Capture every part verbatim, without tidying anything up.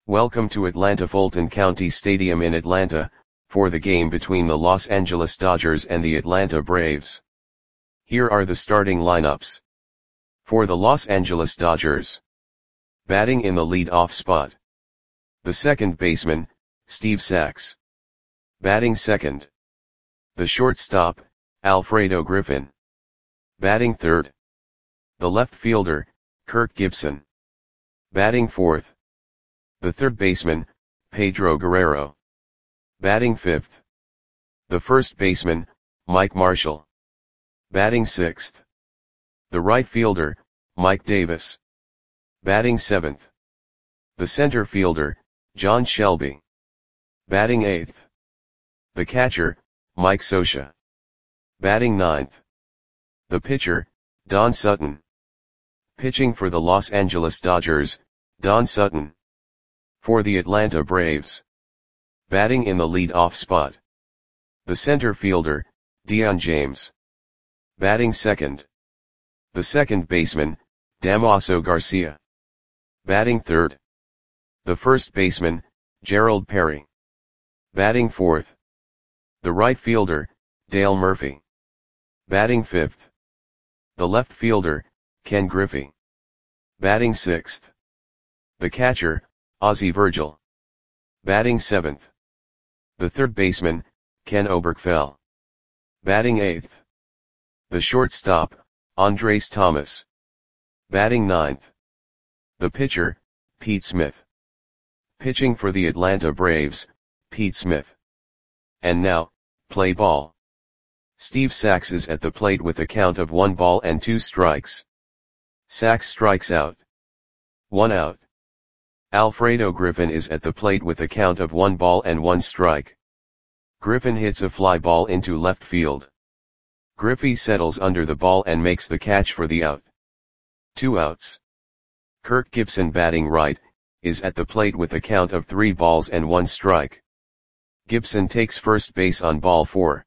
Welcome to Atlanta Fulton County Stadium in Atlanta, for the game between the Los Angeles Dodgers and the Atlanta Braves. Here are the starting lineups. For the Los Angeles Dodgers. Batting in the lead-off spot. The second baseman, Steve Sax. Batting second. The shortstop, Alfredo Griffin. Batting third. The left fielder, Kirk Gibson. Batting fourth. The third baseman, Pedro Guerrero. Batting fifth. The first baseman, Mike Marshall. Batting sixth. The right fielder, Mike Davis. Batting seventh. The center fielder, John Shelby. Batting eighth. The catcher, Mike Scioscia. Batting ninth. The pitcher, Don Sutton. Pitching for the Los Angeles Dodgers, Don Sutton. For the Atlanta Braves. Batting in the lead-off spot. The center fielder, Dion James. Batting second. The second baseman, Damaso Garcia. Batting third. The first baseman, Gerald Perry. Batting fourth. The right fielder, Dale Murphy. Batting fifth. The left fielder, Ken Griffey. Batting sixth. The catcher, Ozzie Virgil. Batting seventh. The third baseman, Ken Oberkfell. Batting eighth. The shortstop, Andres Thomas. Batting ninth. The pitcher, Pete Smith. Pitching for the Atlanta Braves, Pete Smith. And now, play ball. Steve Sax is at the plate with a count of one ball and two strikes. Sax strikes out. One out. Alfredo Griffin is at the plate with a count of one ball and one strike. Griffin hits a fly ball into left field. Griffey settles under the ball and makes the catch for the out. Two outs. Kirk Gibson, batting right, is at the plate with a count of three balls and one strike. Gibson takes first base on ball four.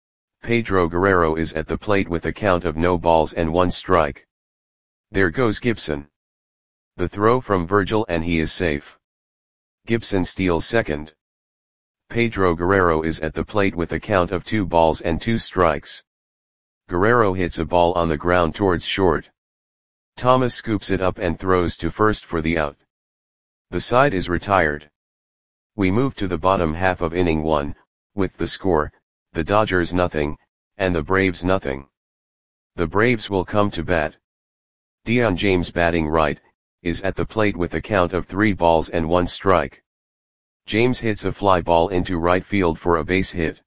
Pedro Guerrero is at the plate with a count of no balls and one strike. There goes Gibson. The throw from Virgil and he is safe. Gibson steals second. Pedro Guerrero is at the plate with a count of two balls and two strikes. Guerrero hits a ball on the ground towards short. Thomas scoops it up and throws to first for the out. The side is retired. We move to the bottom half of inning one, with the score, the Dodgers nothing, and the Braves nothing. The Braves will come to bat. Dion James, batting right, is at the plate with a count of three balls and one strike. James hits a fly ball into right field for a base hit.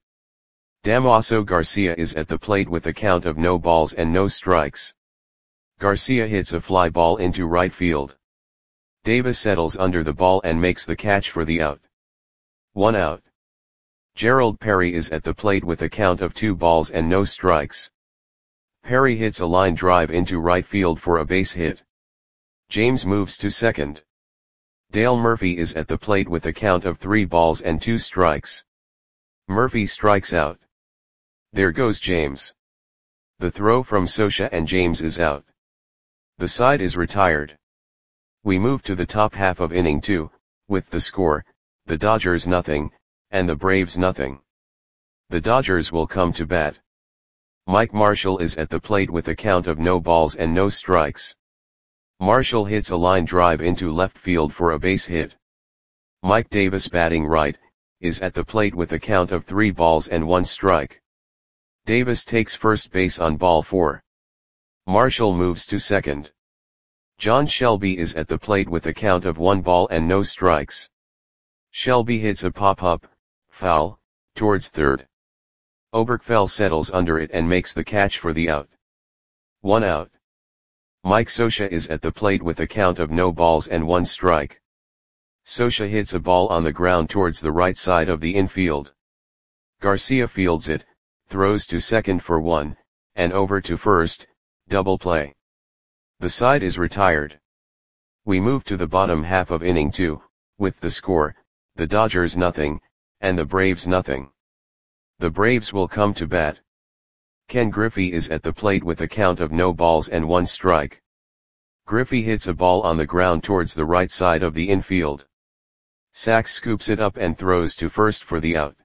Damaso Garcia is at the plate with a count of no balls and no strikes. Garcia hits a fly ball into right field. Davis settles under the ball and makes the catch for the out. One out. Gerald Perry is at the plate with a count of two balls and no strikes. Perry hits a line drive into right field for a base hit. James moves to second. Dale Murphy is at the plate with a count of three balls and two strikes. Murphy strikes out. There goes James. The throw from Scioscia and James is out. The side is retired. We move to the top half of inning two, with the score, the Dodgers nothing, and the Braves nothing. The Dodgers will come to bat. Mike Marshall is at the plate with a count of no balls and no strikes. Marshall hits a line drive into left field for a base hit. Mike Davis, batting right, is at the plate with a count of three balls and one strike. Davis takes first base on ball four. Marshall moves to second. John Shelby is at the plate with a count of one ball and no strikes. Shelby hits a pop-up, foul, towards third. Oberkfell settles under it and makes the catch for the out. One out. Mike Scioscia is at the plate with a count of no balls and one strike. Scioscia hits a ball on the ground towards the right side of the infield. Garcia fields it, throws to second for one, and over to first, double play. The side is retired. We move to the bottom half of inning two, with the score, the Dodgers nothing, and the Braves nothing. The Braves will come to bat. Ken Griffey is at the plate with a count of no balls and one strike. Griffey hits a ball on the ground towards the right side of the infield. Sachs scoops it up and throws to first for the out.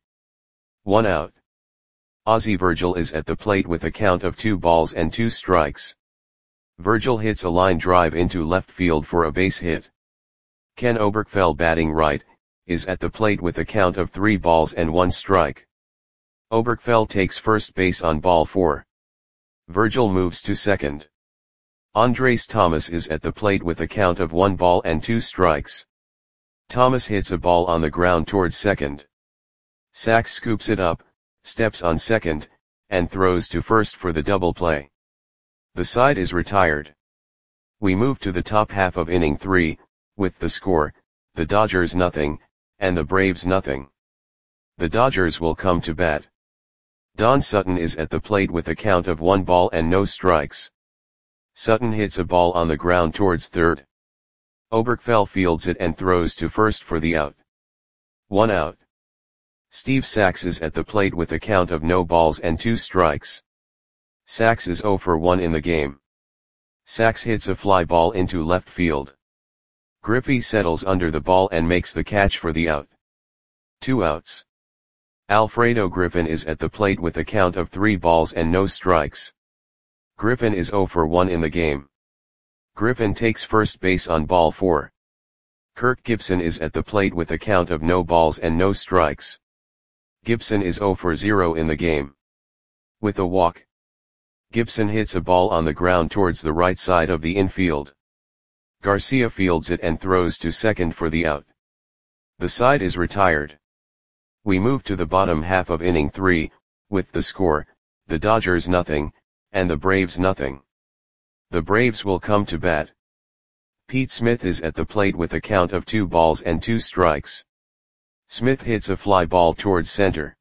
One out. Ozzie Virgil is at the plate with a count of two balls and two strikes. Virgil hits a line drive into left field for a base hit. Ken Oberkfell, batting right, is at the plate with a count of three balls and one strike. Oberkfell takes first base on ball four. Virgil moves to second. Andres Thomas is at the plate with a count of one ball and two strikes. Thomas hits a ball on the ground towards second. Sachs scoops it up, steps on second, and throws to first for the double play. The side is retired. We move to the top half of inning three, with the score, the Dodgers nothing, and the Braves nothing. The Dodgers will come to bat. Don Sutton is at the plate with a count of one ball and no strikes. Sutton hits a ball on the ground towards third. Oberkfell fields it and throws to first for the out. One out. Steve Sachs is at the plate with a count of no balls and two strikes. Sachs is oh for one in the game. Sachs hits a fly ball into left field. Griffey settles under the ball and makes the catch for the out. Two outs. Alfredo Griffin is at the plate with a count of three balls and no strikes. Griffin is oh for one in the game. Griffin takes first base on ball four. Kirk Gibson is at the plate with a count of no balls and no strikes. Gibson is oh for zero in the game. With a walk, Gibson hits a ball on the ground towards the right side of the infield. Garcia fields it and throws to second for the out. The side is retired. We move to the bottom half of inning three, with the score, the Dodgers nothing, and the Braves nothing. The Braves will come to bat. Pete Smith is at the plate with a count of two balls and two strikes. Smith hits a fly ball towards center.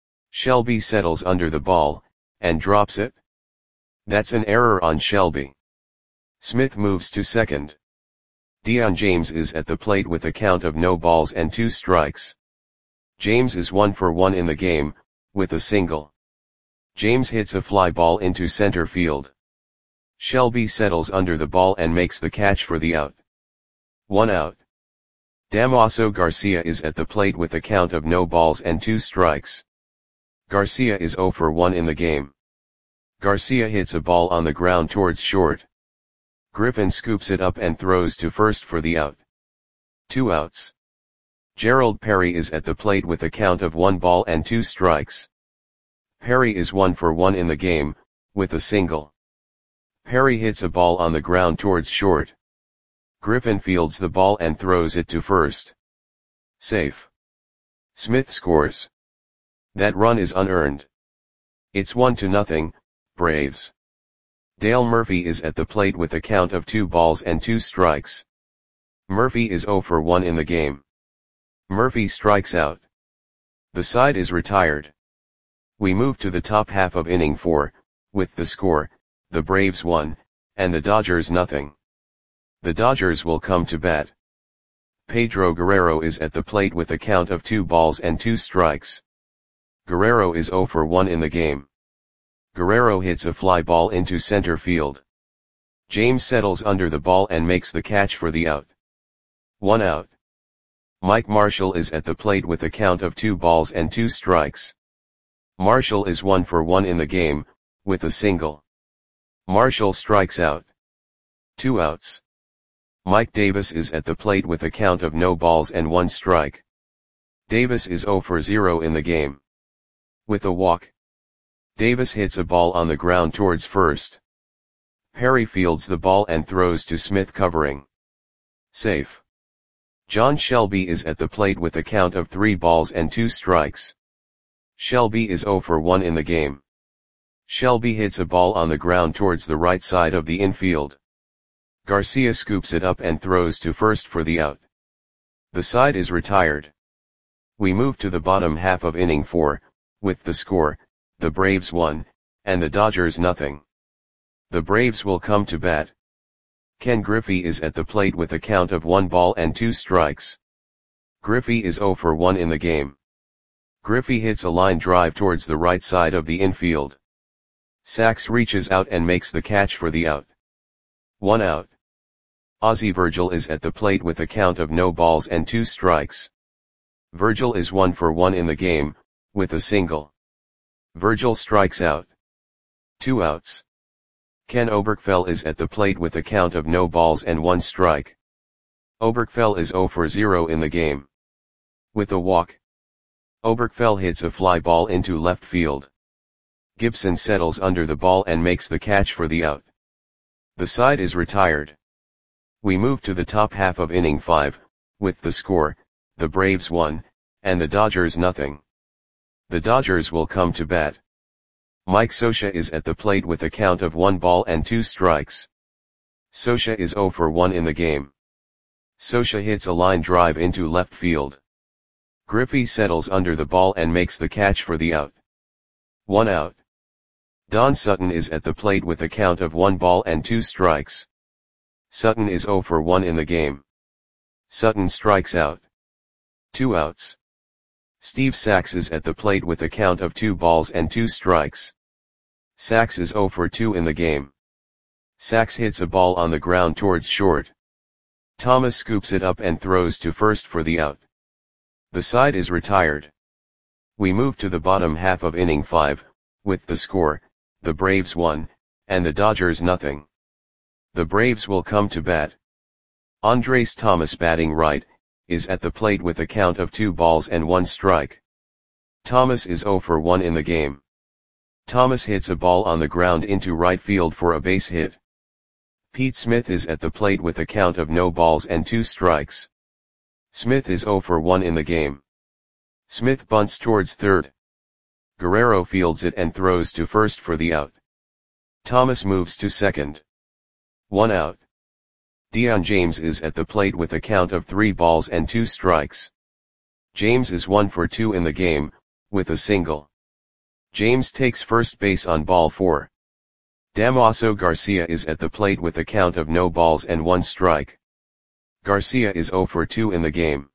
Shelby settles under the ball, and drops it. That's an error on Shelby. Smith moves to second. Dion James is at the plate with a count of no balls and two strikes. James is one for one in the game, with a single. James hits a fly ball into center field. Shelby settles under the ball and makes the catch for the out. One out. Damaso Garcia is at the plate with a count of no balls and two strikes. Garcia is oh for one in the game. Garcia hits a ball on the ground towards short. Griffin scoops it up and throws to first for the out. Two outs. Gerald Perry is at the plate with a count of one ball and two strikes. Perry is one for one in the game, with a single. Perry hits a ball on the ground towards short. Griffin fields the ball and throws it to first. Safe. Smith scores. That run is unearned. It's one to nothing, Braves. Dale Murphy is at the plate with a count of two balls and two strikes. Murphy is oh for one in the game. Murphy strikes out. The side is retired. We move to the top half of inning four, with the score, the Braves one, and the Dodgers nothing. The Dodgers will come to bat. Pedro Guerrero is at the plate with a count of two balls and two strikes. Guerrero is oh for one in the game. Guerrero hits a fly ball into center field. James settles under the ball and makes the catch for the out. One out. Mike Marshall is at the plate with a count of two balls and two strikes. Marshall is one for one in the game, with a single. Marshall strikes out. Two outs. Mike Davis is at the plate with a count of no balls and one strike. Davis is oh for zero in the game. With a walk, Davis hits a ball on the ground towards first. Perry fields the ball and throws to Smith covering. Safe. John Shelby is at the plate with a count of three balls and two strikes. Shelby is oh for one in the game. Shelby hits a ball on the ground towards the right side of the infield. Garcia scoops it up and throws to first for the out. The side is retired. We move to the bottom half of inning four, with the score, the Braves one, and the Dodgers nothing. The Braves will come to bat. Ken Griffey is at the plate with a count of one ball and two strikes. Griffey is oh for one in the game. Griffey hits a line drive towards the right side of the infield. Sachs reaches out and makes the catch for the out. One out. Ozzie Virgil is at the plate with a count of no balls and two strikes. Virgil is one for one in the game, with a single. Virgil strikes out. Two outs. Ken Oberkfell is at the plate with a count of no balls and one strike. Oberkfell is zero for zero in the game. With a walk. Oberkfell hits a fly ball into left field. Gibson settles under the ball and makes the catch for the out. The side is retired. We move to the top half of inning five, with the score, the Braves one, and the Dodgers nothing. The Dodgers will come to bat. Mike Scioscia is at the plate with a count of one ball and two strikes. Scioscia is zero for one in the game. Scioscia hits a line drive into left field. Griffey settles under the ball and makes the catch for the out. One out. Don Sutton is at the plate with a count of one ball and two strikes. Sutton is zero for one in the game. Sutton strikes out. Two outs. Steve Sax is at the plate with a count of two balls and two strikes. Sax is zero for two in the game. Sax hits a ball on the ground towards short. Thomas scoops it up and throws to first for the out. The side is retired. We move to the bottom half of inning five, with the score, the Braves one, and the Dodgers nothing. The Braves will come to bat. Andres Thomas, batting right, is at the plate with a count of two balls and one strike. Thomas is zero for one in the game. Thomas hits a ball on the ground into right field for a base hit. Pete Smith is at the plate with a count of no balls and two strikes. Smith is zero for one in the game. Smith bunts towards third. Guerrero fields it and throws to first for the out. Thomas moves to second. One out. Dion James is at the plate with a count of three balls and two strikes. James is one for two in the game, with a single. James takes first base on ball four. Damaso Garcia is at the plate with a count of no balls and one strike. Garcia is zero for two in the game.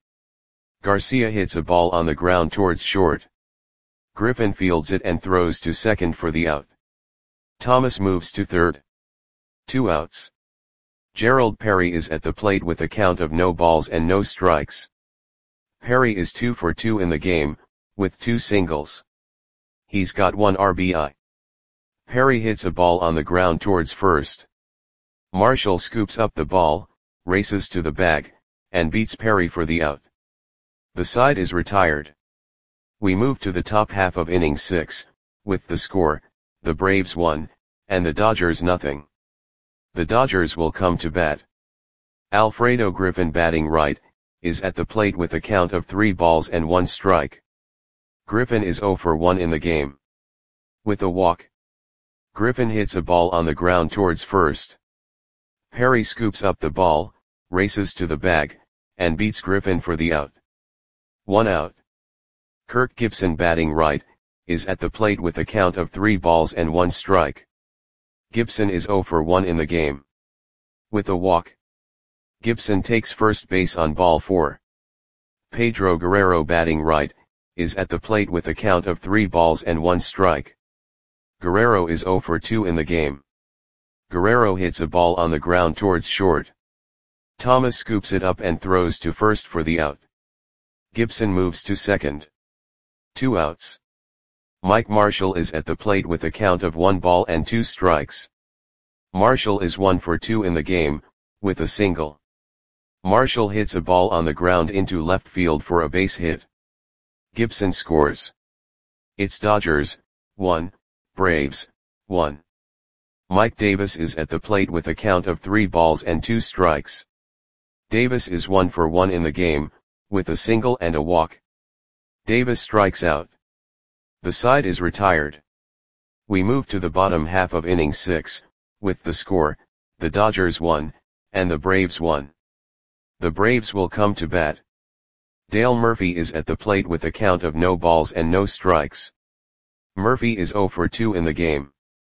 Garcia hits a ball on the ground towards short. Griffin fields it and throws to second for the out. Thomas moves to third. Two outs. Gerald Perry is at the plate with a count of no balls and no strikes. Perry is two for two in the game, with two singles. He's got one R B I. Perry hits a ball on the ground towards first. Marshall scoops up the ball, races to the bag, and beats Perry for the out. The side is retired. We move to the top half of inning six, with the score, the Braves one, and the Dodgers nothing. The Dodgers will come to bat. Alfredo Griffin, batting right, is at the plate with a count of three balls and one strike. Griffin is zero for one in the game. With a walk. Griffin hits a ball on the ground towards first. Perry scoops up the ball, races to the bag, and beats Griffin for the out. One out. Kirk Gibson, batting right, is at the plate with a count of three balls and one strike. Gibson is zero for one in the game. With a walk. Gibson takes first base on ball four. Pedro Guerrero, batting right, is at the plate with a count of three balls and one strike. Guerrero is zero for two in the game. Guerrero hits a ball on the ground towards short. Thomas scoops it up and throws to first for the out. Gibson moves to second. Two outs. Mike Marshall is at the plate with a count of one ball and two strikes. Marshall is one for two in the game, with a single. Marshall hits a ball on the ground into left field for a base hit. Gibson scores. It's Dodgers, one, Braves, one. Mike Davis is at the plate with a count of three balls and two strikes. Davis is one for one in the game, with a single and a walk. Davis strikes out. The side is retired. We move to the bottom half of inning six, with the score, the Dodgers one, and the Braves one. The Braves will come to bat. Dale Murphy is at the plate with a count of no balls and no strikes. Murphy is zero for two in the game.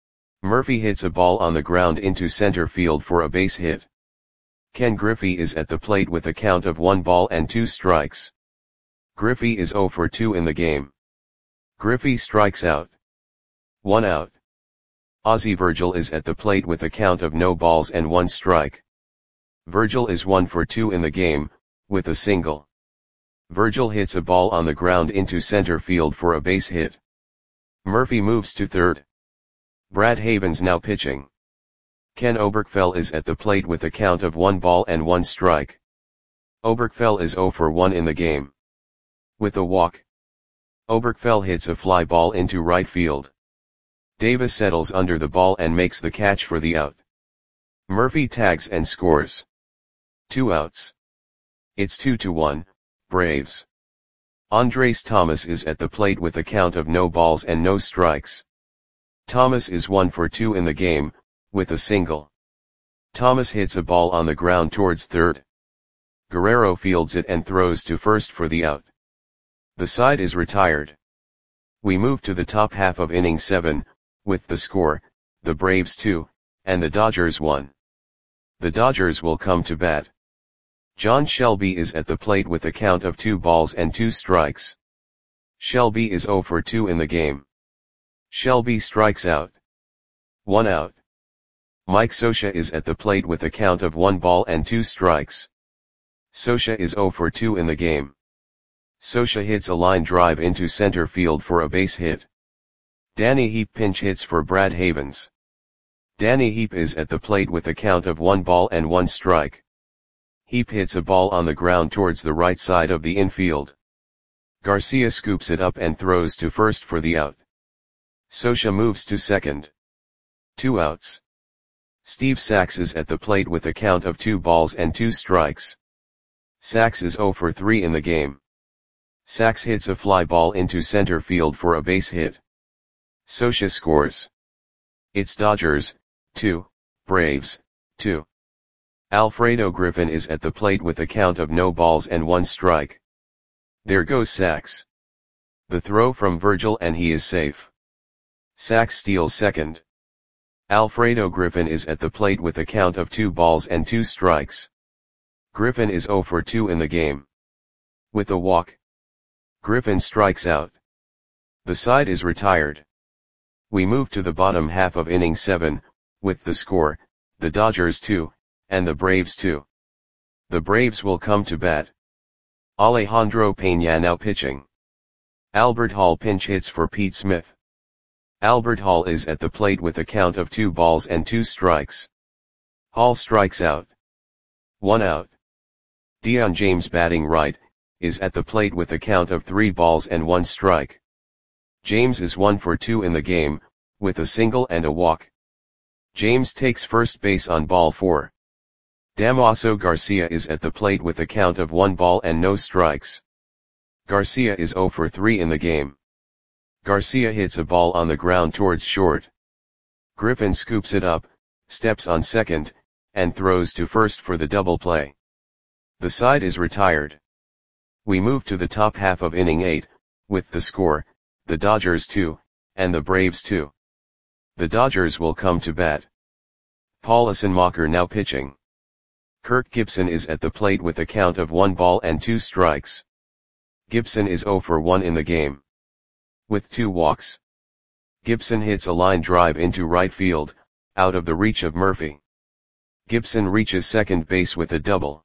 Murphy hits a ball on the ground into center field for a base hit. Ken Griffey is at the plate with a count of one ball and two strikes. Griffey is zero for two in the game. Griffey strikes out. One out. Ozzie Virgil is at the plate with a count of no balls and one strike. Virgil is one for two in the game, with a single. Virgil hits a ball on the ground into center field for a base hit. Murphy moves to third. Brad Havens now pitching. Ken Oberkfell is at the plate with a count of one ball and one strike. Oberkfell is zero for one in the game. With a walk, Oberkfell hits a fly ball into right field. Davis settles under the ball and makes the catch for the out. Murphy tags and scores. Two outs. It's two to one, Braves. Andres Thomas is at the plate with a count of no balls and no strikes. Thomas is one for two in the game, with a single. Thomas hits a ball on the ground towards third. Guerrero fields it and throws to first for the out. The side is retired. We move to the top half of inning seven, with the score, the Braves two, and the Dodgers one. The Dodgers will come to bat. John Shelby is at the plate with a count of two balls and two strikes. Shelby is zero for two in the game. Shelby strikes out. One out. Mike Scioscia is at the plate with a count of one ball and two strikes. Scioscia is zero for two in the game. Scioscia hits a line drive into center field for a base hit. Danny Heap pinch hits for Brad Havens. Danny Heap is at the plate with a count of one ball and one strike. Heap hits a ball on the ground towards the right side of the infield. Garcia scoops it up and throws to first for the out. Scioscia moves to second. Two outs. Steve Sax is at the plate with a count of two balls and two strikes. Sax is zero for three in the game. Sax hits a fly ball into center field for a base hit. Scioscia scores. It's Dodgers, two, Braves, two. Alfredo Griffin is at the plate with a count of no balls and one strike. There goes Sax. The throw from Virgil and he is safe. Sax steals second. Alfredo Griffin is at the plate with a count of two balls and two strikes. Griffin is zero for two in the game. With a walk, Griffin strikes out. The side is retired. We move to the bottom half of inning seven, with the score, the Dodgers two, and the Braves two. The Braves will come to bat. Alejandro Peña now pitching. Albert Hall pinch hits for Pete Smith. Albert Hall is at the plate with a count of two balls and two strikes. Hall strikes out. One out. Dion James batting right, is at the plate with a count of three balls and one strike. James is one for two in the game, with a single and a walk. James takes first base on ball four. Damaso Garcia is at the plate with a count of one ball and no strikes. Garcia is zero for three in the game. Garcia hits a ball on the ground towards short. Griffin scoops it up, steps on second, and throws to first for the double play. The side is retired. We move to the top half of inning eight, with the score, the Dodgers two, and the Braves two. The Dodgers will come to bat. Paul Assenmacher now pitching. Kirk Gibson is at the plate with a count of one ball and two strikes. Gibson is zero for one in the game. With two walks, Gibson hits a line drive into right field, out of the reach of Murphy. Gibson reaches second base with a double.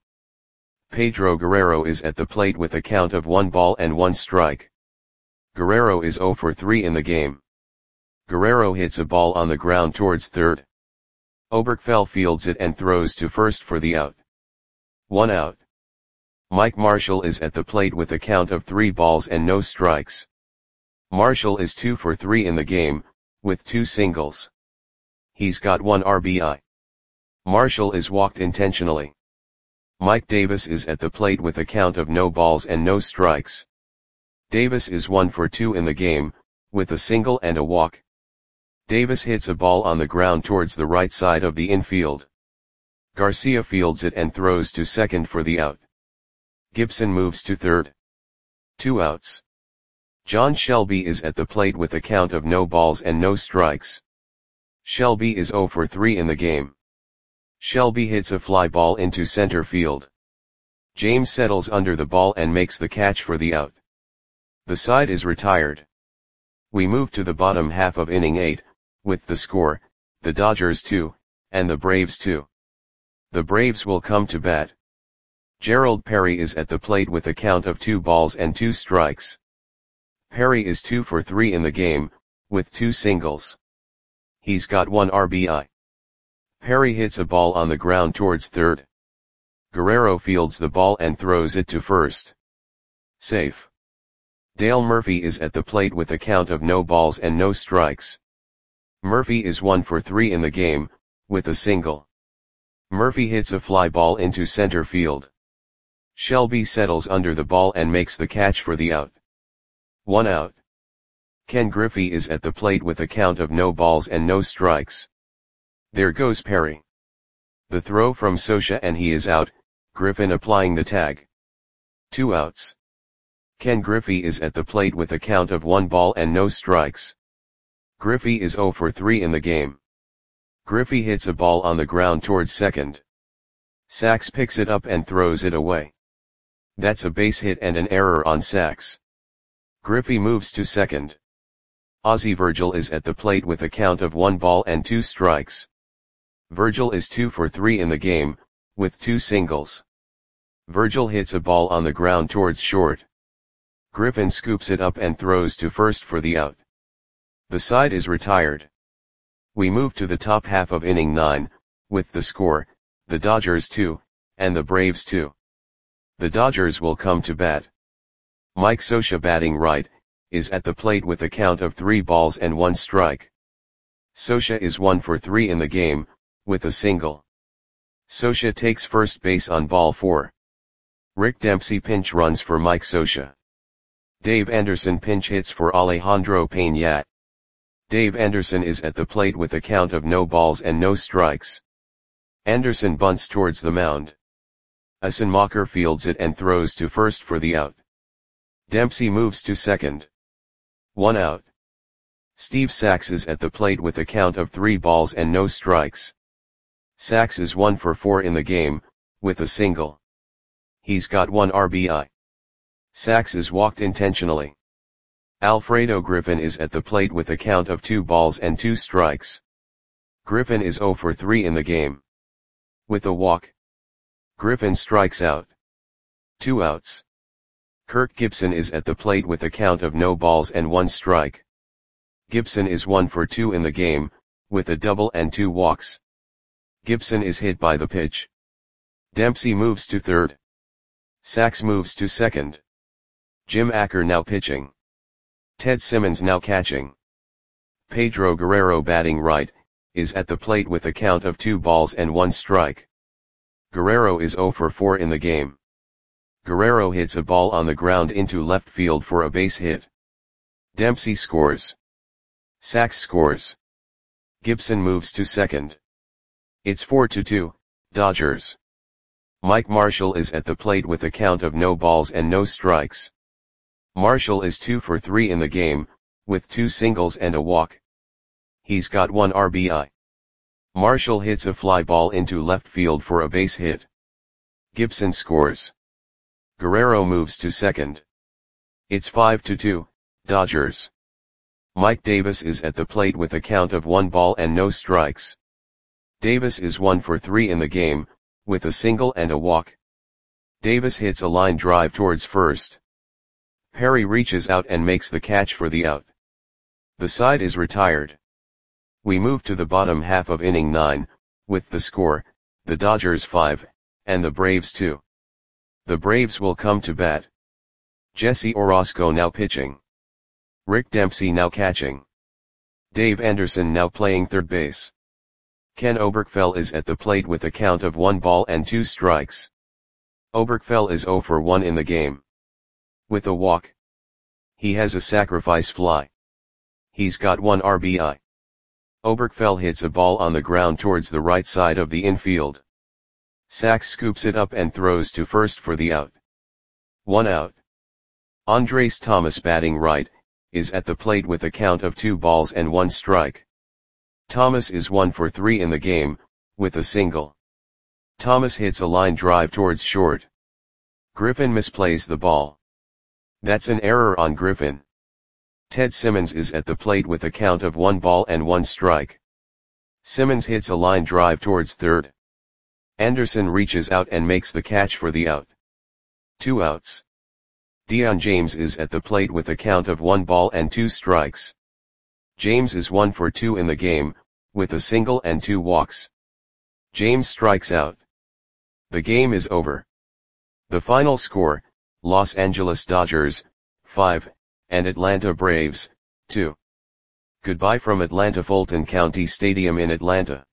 Pedro Guerrero is at the plate with a count of one ball and one strike. Guerrero is zero for three in the game. Guerrero hits a ball on the ground towards third. Oberkfell fields it and throws to first for the out. One out. Mike Marshall is at the plate with a count of three balls and no strikes. Marshall is two for three in the game, with two singles. He's got one R B I. Marshall is walked intentionally. Mike Davis is at the plate with a count of no balls and no strikes. Davis is one for two in the game, with a single and a walk. Davis hits a ball on the ground towards the right side of the infield. Garcia fields it and throws to second for the out. Gibson moves to third. Two outs. John Shelby is at the plate with a count of no balls and no strikes. Shelby is zero for three in the game. Shelby hits a fly ball into center field. James settles under the ball and makes the catch for the out. The side is retired. We move to the bottom half of inning eight, with the score, the Dodgers two, and the Braves two. The Braves will come to bat. Gerald Perry is at the plate with a count of two balls and two strikes. Perry is two for three in the game, with two singles. He's got one R B I. Perry hits a ball on the ground towards third. Guerrero fields the ball and throws it to first. Safe. Dale Murphy is at the plate with a count of no balls and no strikes. Murphy is one for three in the game, with a single. Murphy hits a fly ball into center field. Shelby settles under the ball and makes the catch for the out. One out. Ken Griffey is at the plate with a count of no balls and no strikes. There goes Perry. The throw from Scioscia and he is out, Griffin applying the tag. Two outs. Ken Griffey is at the plate with a count of one ball and no strikes. Griffey is zero for three in the game. Griffey hits a ball on the ground towards second. Sachs picks it up and throws it away. That's a base hit and an error on Sachs. Griffey moves to second. Ozzie Virgil is at the plate with a count of one ball and two strikes. Virgil is two for three in the game, with two singles. Virgil hits a ball on the ground towards short. Griffin scoops it up and throws to first for the out. The side is retired. We move to the top half of inning nine, with the score, the Dodgers two, and the Braves two. The Dodgers will come to bat. Mike Scioscia batting right, is at the plate with a count of three balls and one strike. Scioscia is one for three in the game, with a single. Scioscia takes first base on ball four. Rick Dempsey pinch runs for Mike Scioscia. Dave Anderson pinch hits for Alejandro Peña. Dave Anderson is at the plate with a count of no balls and no strikes. Anderson bunts towards the mound. Assenmacher fields it and throws to first for the out. Dempsey moves to second. One out. Steve Sachs is at the plate with a count of three balls and no strikes. Sachs is one for four in the game, with a single. He's got one R B I. Sachs is walked intentionally. Alfredo Griffin is at the plate with a count of two balls and two strikes. Griffin is zero for three in the game. With a walk. Griffin strikes out. Two outs. Kirk Gibson is at the plate with a count of no balls and one strike. Gibson is one for two in the game, with a double and two walks. Gibson is hit by the pitch. Dempsey moves to third. Sachs moves to second. Jim Acker now pitching. Ted Simmons now catching. Pedro Guerrero batting right, is at the plate with a count of two balls and one strike. Guerrero is zero for four in the game. Guerrero hits a ball on the ground into left field for a base hit. Dempsey scores. Sachs scores. Gibson moves to second. It's four to two, Dodgers. Mike Marshall is at the plate with a count of no balls and no strikes. Marshall is two for three in the game, with two singles and a walk. He's got one R B I. Marshall hits a fly ball into left field for a base hit. Gibson scores. Guerrero moves to second. It's five to two, Dodgers. Mike Davis is at the plate with a count of one ball and no strikes. Davis is one for three in the game, with a single and a walk. Davis hits a line drive towards first. Perry reaches out and makes the catch for the out. The side is retired. We move to the bottom half of inning nine, with the score, the Dodgers five, and the Braves two. The Braves will come to bat. Jesse Orosco now pitching. Rick Dempsey now catching. Dave Anderson now playing third base. Ken Oberkfell is at the plate with a count of one ball and two strikes. Oberkfell is zero for one in the game. With a walk. He has a sacrifice fly. He's got one R B I. Oberkfell hits a ball on the ground towards the right side of the infield. Sachs scoops it up and throws to first for the out. One out. Andres Thomas batting right, is at the plate with a count of two balls and one strike. Thomas is one for three in the game, with a single. Thomas hits a line drive towards short. Griffin misplays the ball. That's an error on Griffin. Ted Simmons is at the plate with a count of one ball and one strike. Simmons hits a line drive towards third. Anderson reaches out and makes the catch for the out. Two outs. Dion James is at the plate with a count of one ball and two strikes. James is one for two in the game, with a single and two walks. James strikes out. The game is over. The final score, Los Angeles Dodgers, five, and Atlanta Braves, two. Goodbye from Atlanta Fulton County Stadium in Atlanta.